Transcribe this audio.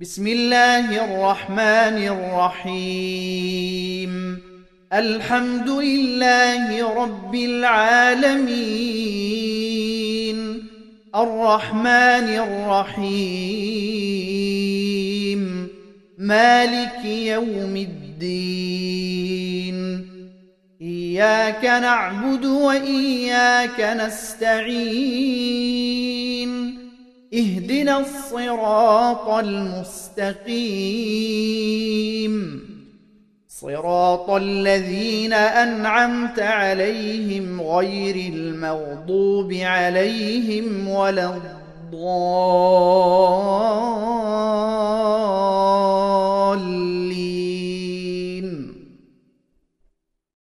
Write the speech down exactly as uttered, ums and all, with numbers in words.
بسم الله الرحمن الرحيم. الحمد لله رب العالمين، الرحمن الرحيم، مالك يوم الدين. إياك نعبد وإياك نستعين، اهدنا الصراط المستقيم، صراط الذين أنعمت عليهم غير المغضوب عليهم ولا الضالين.